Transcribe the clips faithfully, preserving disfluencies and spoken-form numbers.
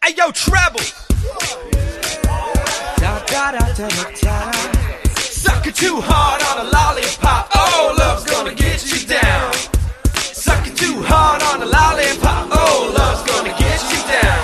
Hey yo, treble. Da da da da da. Suck it too hard on a lollipop. Oh, love's gonna get you down. Suck it too hard on a lollipop. Oh, love's gonna get you down.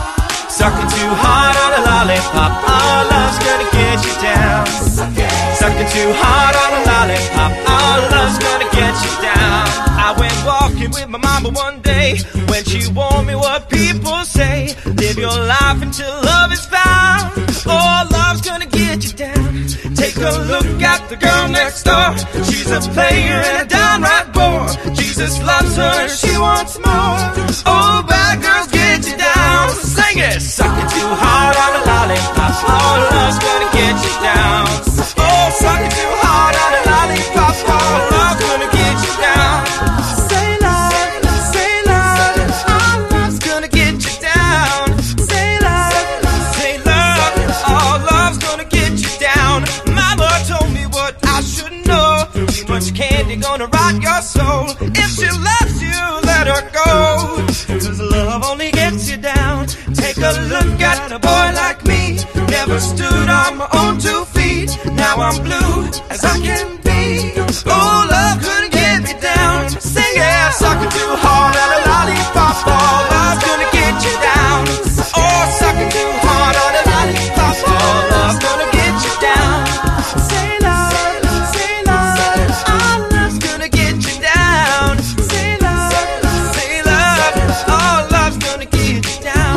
Suck it too hard on a lollipop. Oh, love's gonna get you down. Suck it too hard on a lollipop. Oh, love's gonna get you down. I went walking with my mama one day when she warned me what people say. Live your life until love is found. Oh, love's gonna get you down. Take a look at the girl next door. She's a player and a downright bore. Jesus loves her and she wants more. Oh, bad girls get you down. Sing it. Suck it too hard on a lollipop. Oh, love's gonna get you down. Oh, suck it too hard on a lollipop. Oh, love's gonna get you down. Say love, say love. Oh, love's gonna get you down. Say love, say love. Oh, love's gonna get you down. Mama told me what I should know. Too much candy gonna rot your soul. If she loves you, let her go. Cause love only gets you down. Take a look at a boy like me. Never stood on my own two feet. Now I'm blue as I can be. Oh, love couldn't get me down. Sing it. Suck it too hard on a lollipop. Oh, love's gonna get you down. Oh, suck it too hard on a lollipop. Oh, love's gonna get you down. Say love, say love. Oh, love's gonna get you down. Say love, say love. Oh, love's gonna get you down.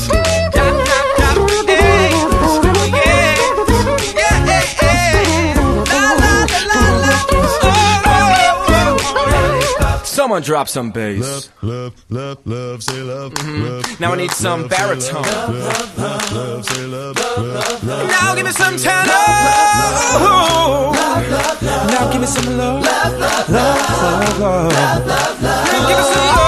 Da, da, da, hey. Oh, yeah. Yeah, hey, hey. La, la, la, la, la. Oh, oh, oh, oh. Someone drop some bass. Love, love, love, love, say love, Mhm. love. Now I need love, some love, say baritone. Love, love, love, love, say love, love, love. Now give me some tenor. Now give me some love. Love, love, love, love. Give me some